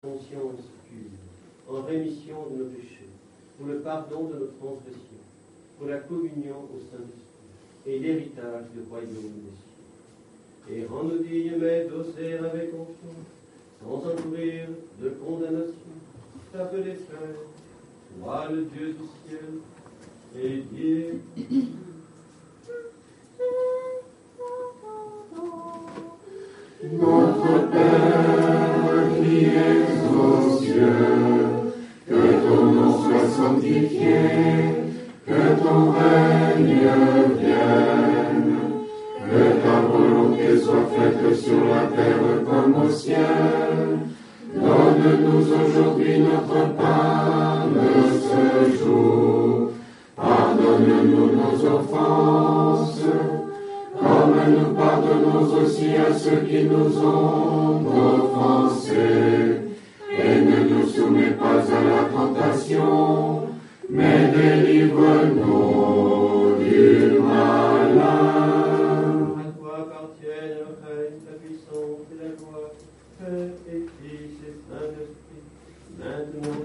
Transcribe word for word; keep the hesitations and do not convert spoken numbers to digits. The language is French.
conscience pure, en rémission de nos péchés, pour le pardon de nos transgressions, pour la communion au Saint-Esprit et l'héritage du royaume des cieux. Et rends-nous dignes, mais d'oser avec confiance, sans encourir de condamnation, t'appeler frère, toi le Dieu du ciel, et dire Notre Père qui es aux cieux, que ton nom soit sanctifié, que ton règne vienne, que ta volonté soit faite sur la terre comme au ciel. Donne-nous aujourd'hui notre pain de ce jour. Pardonne-nous nos offenses, comme nous pardonnons aussi à ceux qui nous ont offensés. Et ne nous soumets pas à la tentation, mais délivre-nous du malin. à toi appartiennent le règne, la puissance et la gloire, Père et Fils et Saint-Esprit, maintenant